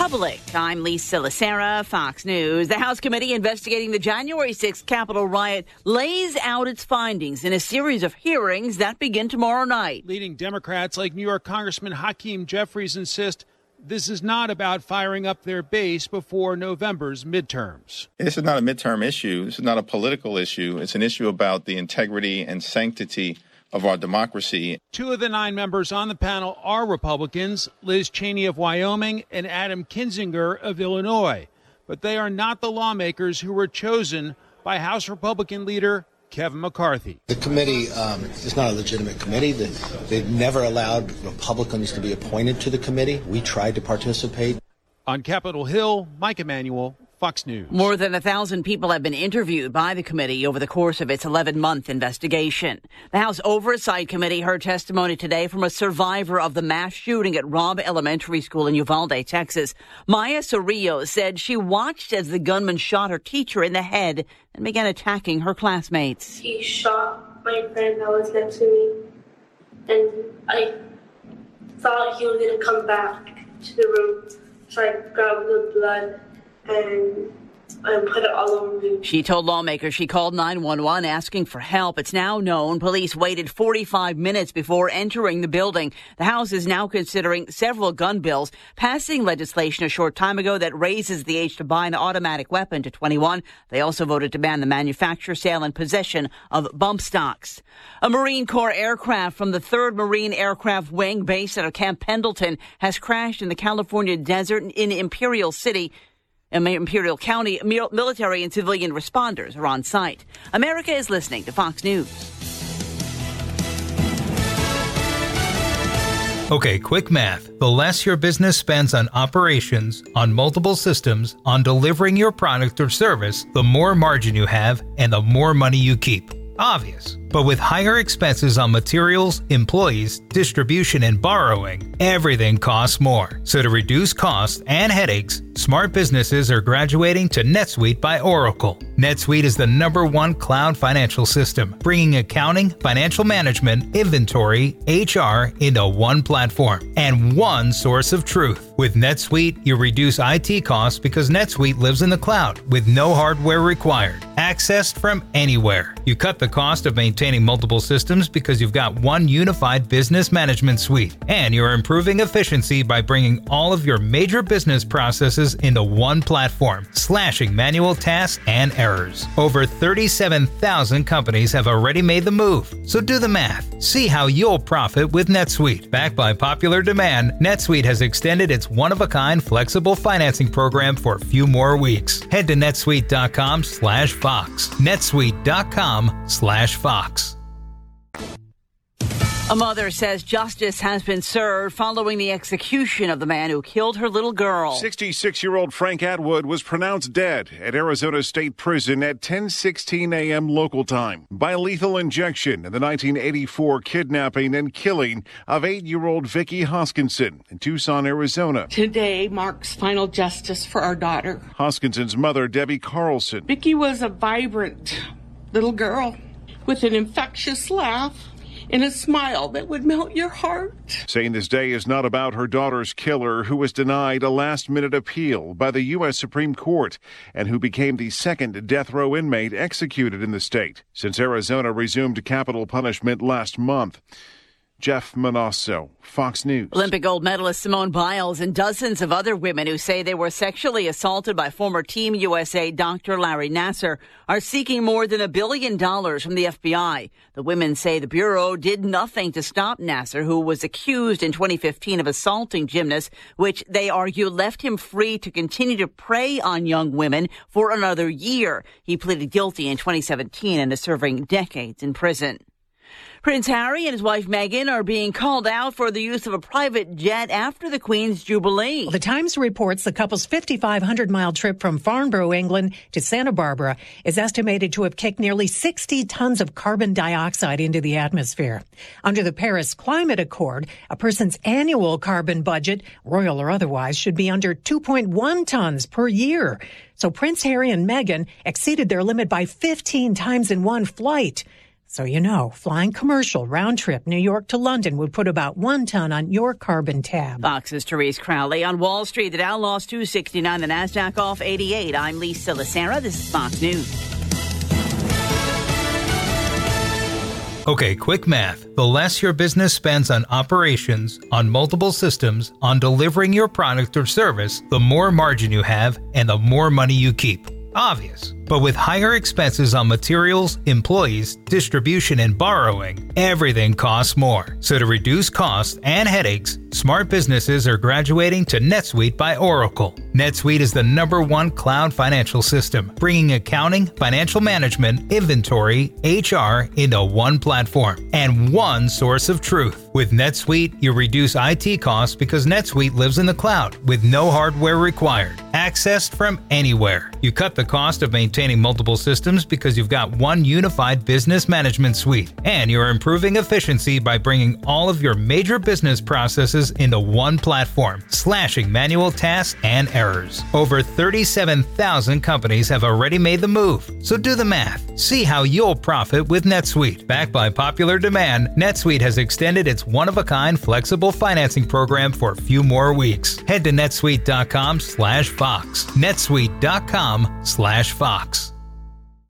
Republic. I'm Lisa Lacera, Fox News. The House committee investigating the January 6th Capitol riot lays out its findings in a series of hearings that begin tomorrow night. Leading Democrats like New York Congressman Hakeem Jeffries insist this is not about firing up their base before November's midterms. This is not a midterm issue. This is not a political issue. It's an issue about the integrity and sanctity of our democracy. 2 of the 9 members on the panel are Republicans, Liz Cheney of Wyoming and Adam Kinzinger of Illinois. But they are not the lawmakers who were chosen by House Republican leader Kevin McCarthy. The committee is not a legitimate committee. They've never allowed Republicans to be appointed to the committee. We tried to participate. On Capitol Hill, Mike Emanuel, Fox News. More than 1,000 people have been interviewed by the committee over the course of its 11-month investigation. The House Oversight Committee heard testimony today from a survivor of the mass shooting at Robb Elementary School in Uvalde, Texas. Maya Sorillo said she watched as the gunman shot her teacher in the head and began attacking her classmates. He shot my friend that was next to me, and I thought he was going to come back to the room, so I grabbed the blood and put it all over me. She told lawmakers she called 911 asking for help. It's now known police waited 45 minutes before entering the building. The House is now considering several gun bills, passing legislation a short time ago that raises the age to buy an automatic weapon to 21. They also voted to ban the manufacture, sale, and possession of bump stocks. A Marine Corps aircraft from the 3rd Marine Aircraft Wing based out of Camp Pendleton has crashed in the California desert in Imperial County. Military and civilian responders are on site. America is listening to Fox News. Okay, quick math. The less your business spends on operations, on multiple systems, on delivering your product or service, the more margin you have and the more money you keep. Obvious. But with higher expenses on materials, employees, distribution, and borrowing, everything costs more. So to reduce costs and headaches, smart businesses are graduating to NetSuite by Oracle. NetSuite is the #1 cloud financial system, bringing accounting, financial management, inventory, HR into one platform and one source of truth. With NetSuite, you reduce IT costs because NetSuite lives in the cloud with no hardware required. Accessed from anywhere. You cut the cost of maintaining multiple systems because you've got one unified business management suite. And you're improving efficiency by bringing all of your major business processes into one platform, slashing manual tasks and errors. Over 37,000 companies have already made the move. So do the math. See how you'll profit with NetSuite. Backed by popular demand, NetSuite has extended its one-of-a-kind flexible financing program for a few more weeks. Head to netsuite.com/Fox. netsuite.com/Fox. A mother says justice has been served following the execution of the man who killed her little girl. 66-year-old Frank Atwood was pronounced dead at Arizona State Prison at 10:16 a.m. local time by lethal injection in the 1984 kidnapping and killing of 8-year-old Vicky Hoskinson in Tucson, Arizona. Today marks final justice for our daughter. Hoskinson's mother, Debbie Carlson. Vicky was a vibrant little girl with an infectious laugh and a smile that would melt your heart. Saying this day is not about her daughter's killer, who was denied a last-minute appeal by the U.S. Supreme Court and who became the second death row inmate executed in the state since Arizona resumed capital punishment last month. Jeff Manasso, Fox News. Olympic gold medalist Simone Biles and dozens of other women who say they were sexually assaulted by former Team USA Dr. Larry Nassar are seeking more than $1 billion from the FBI. The women say the Bureau did nothing to stop Nassar, who was accused in 2015 of assaulting gymnasts, which they argue left him free to continue to prey on young women for another year. He pleaded guilty in 2017 and is serving decades in prison. Prince Harry and his wife Meghan are being called out for the use of a private jet after the Queen's Jubilee. Well, the Times reports the couple's 5,500-mile trip from Farnborough, England to Santa Barbara is estimated to have kicked nearly 60 tons of carbon dioxide into the atmosphere. Under the Paris Climate Accord, a person's annual carbon budget, royal or otherwise, should be under 2.1 tons per year. So Prince Harry and Meghan exceeded their limit by 15 times in one flight. So you know, flying commercial round trip New York to London would put about 1 ton on your carbon tab. Fox's Therese Crowley. On Wall Street, the Dow lost 269, the Nasdaq off 88. I'm Lisa Lacera. This is Fox News. Okay, quick math. The less your business spends on operations, on multiple systems, on delivering your product or service, the more margin you have and the more money you keep. Obvious. But with higher expenses on materials, employees, distribution, and borrowing, everything costs more. So to reduce costs and headaches, smart businesses are graduating to NetSuite by Oracle. NetSuite is the #1 cloud financial system, bringing accounting, financial management, inventory, HR into one platform and one source of truth. With NetSuite, you reduce IT costs because NetSuite lives in the cloud with no hardware required, accessed from anywhere. You cut the cost of maintaining multiple systems because you've got one unified business management suite, and you're improving efficiency by bringing all of your major business processes into one platform, slashing manual tasks and errors. Over 37,000 companies have already made the move, so do the math. See how you'll profit with NetSuite. Backed by popular demand, NetSuite has extended its one-of-a-kind flexible financing program for a few more weeks. Head to netsuite.com/Fox. netsuite.com/Fox.